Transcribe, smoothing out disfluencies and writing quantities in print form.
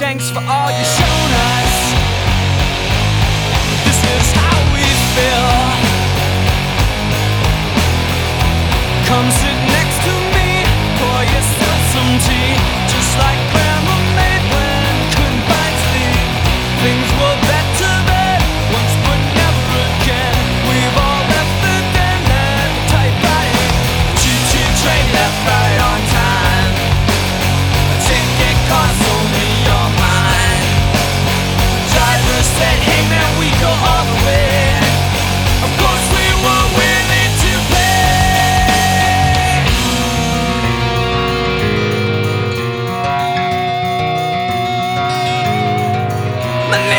thanks for all you've shown us. This is how we feel. Come sit next to me, pour yourself some tea. Just like grandma made when couldn't find sleep. Things were better then, once but never again. We've all left the den and the typewriting. Choo-choo train left right on time. A ticket costs only your mind. Driver said, hey man, we go all the way. Of course we were willing to pay. My name